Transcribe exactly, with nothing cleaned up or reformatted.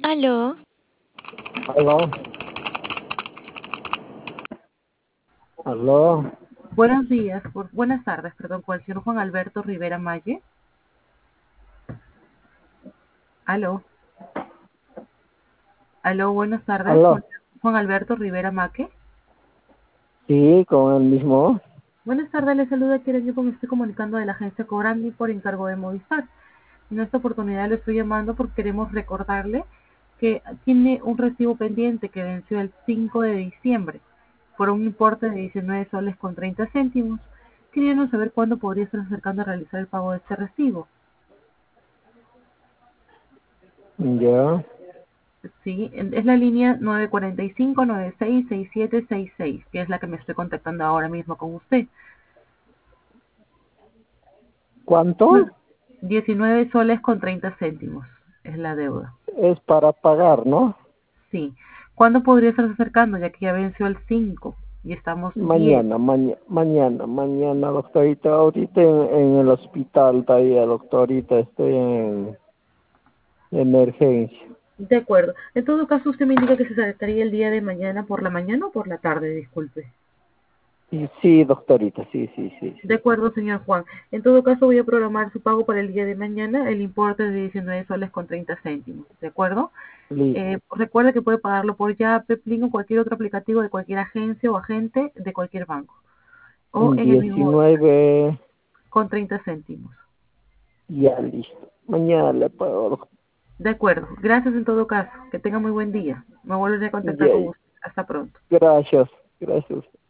Aló, Aló, aló, Buenos días, por- buenas tardes, perdón, con el señor Juan Alberto Rivera Malle. Aló, aló, buenas tardes, con aló. Juan Alberto Rivera Maque. Sí, con el mismo. Buenas tardes, le saluda Keren, yo me estoy comunicando de la agencia Cobrandi por encargo de Movistar. En esta oportunidad le estoy llamando porque queremos recordarle que tiene un recibo pendiente que venció el cinco de diciembre por un importe de diecinueve soles con treinta céntimos. Queríamos saber cuándo podría estar acercando a realizar el pago de este recibo. Ya. Sí, en- es la línea nueve cuatro cinco, nueve seis, seis siete seis seis, que es la que me estoy contactando ahora mismo con usted. ¿Cuánto? Bueno, diecinueve soles con treinta céntimos es la deuda. Es para pagar, ¿no? Sí. ¿Cuándo podría estarse acercando? Ya que ya venció el cinco y estamos diez. Mañana, mañana, mañana, mañana, doctorita. Ahorita en, en el hospital todavía, doctorita. Estoy en emergencia. De acuerdo. En todo caso, usted me indica que se acercaría el día de mañana por la mañana o por la tarde, disculpe. Y sí, doctorita, sí, sí, sí, De sí. acuerdo, señor Juan. En todo caso, voy a programar su pago para el día de mañana, el importe de diecinueve soles con treinta céntimos. ¿De acuerdo? Listo. Eh, recuerde que puede pagarlo por Yape, Plin o cualquier otro aplicativo de cualquier agencia o agente de cualquier banco. O en el mismo Diecinueve, con treinta céntimos. ya listo. Mañana le pago, doc- De acuerdo. Gracias en todo caso. Que tenga muy buen día. Me volveré a contactar ya, con usted. Hasta pronto. gracias, gracias.